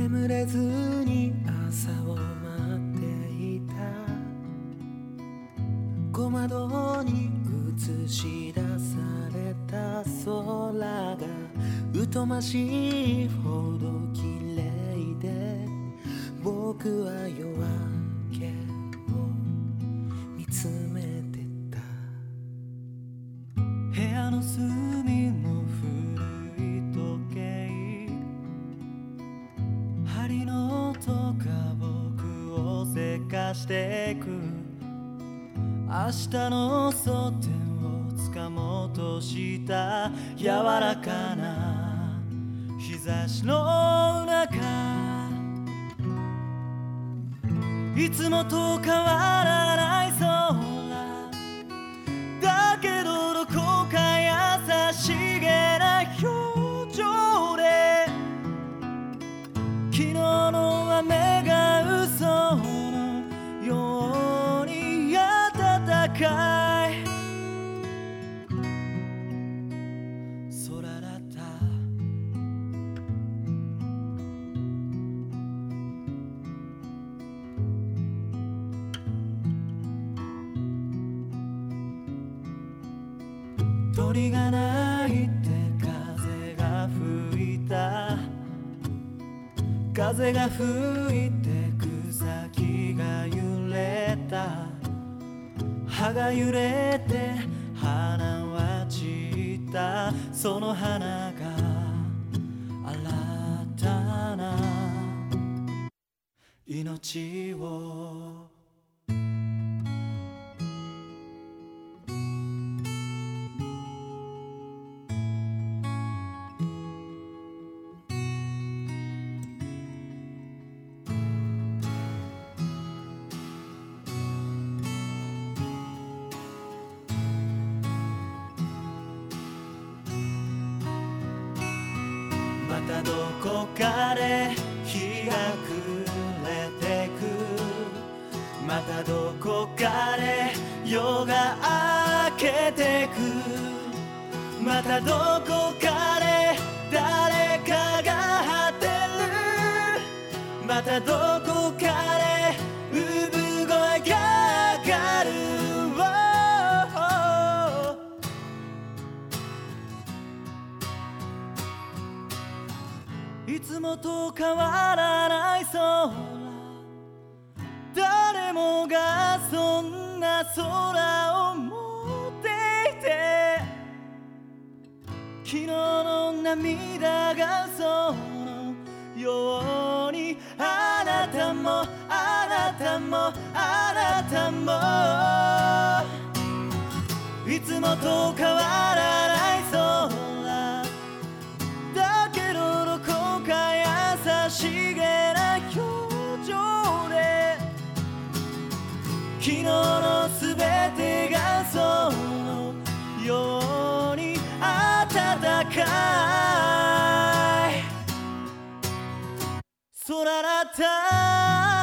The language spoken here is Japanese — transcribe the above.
眠れずに朝を待っていた。小窓に映し出された空が疎ましいほど綺麗で、僕は夜明けを見つめてた。 部屋の隅の古い時計、針の音が僕をせかしてく。明日の蒼天をつかもうとした柔らかな日差しの中、いつもと変わらない空だけど、どこか優しげな表情で、昨日の雨が嘘のように暖かい空だった。鳥が鳴いて風が吹いた。風が吹いて草木が揺れた。葉が揺れて花は散った。その花が新たな命をまたどこかで日が暮れてく。またどこかで夜が明けてく。またどこかで誰かが果てる。またどこかで産声が上がる。いつもと変わらない空、誰もがそんな空を持っていて、昨日の涙がそのように、あなたもあなたもあなたも、いつもと変わらない空だけど、どこか優しげな表情で、昨日のすべてがそのように暖かい空だった。